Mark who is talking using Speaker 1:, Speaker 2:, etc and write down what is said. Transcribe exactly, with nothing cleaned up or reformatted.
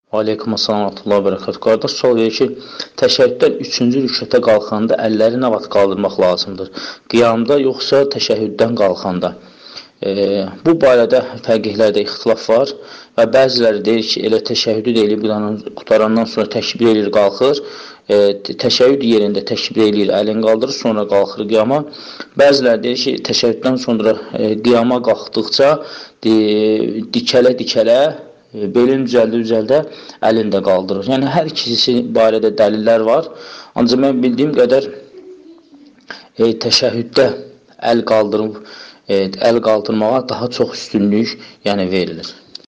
Speaker 1: Aleykum assalam və rahmetullah və bərəkət. Qardaş sual verir ki, təşəhhüddən üçüncü rükətə qalxanda əlləri nə vaxt qaldırmaq lazımdır? Qiyamda yoxsa təşəhhüddən qalxanda? E, bu barədə fəqihlərdə ixtilaf var və bəziləri deyir ki, elə təşəhhüdü deyilib qutarandan sonra təkbir eləyir, qalxır. E, təşəhhüd yerində təkbir eləyir, əlini qaldırır, sonra qalxır qiyama. Bəziləri deyir ki, təşəhhüddən sonra e, qiyama qalxdıqca e, dikələ-dikələ belin düzəldə-düzəldə əlini də qaldırır. Yəni, hər ikisi barədə dəlillər var. Ancaq mən bildiyim qədər e, təşəhhüddə əl qaldırıb, e, əl qaldırmağa daha çox üstünlük yəni, verilir.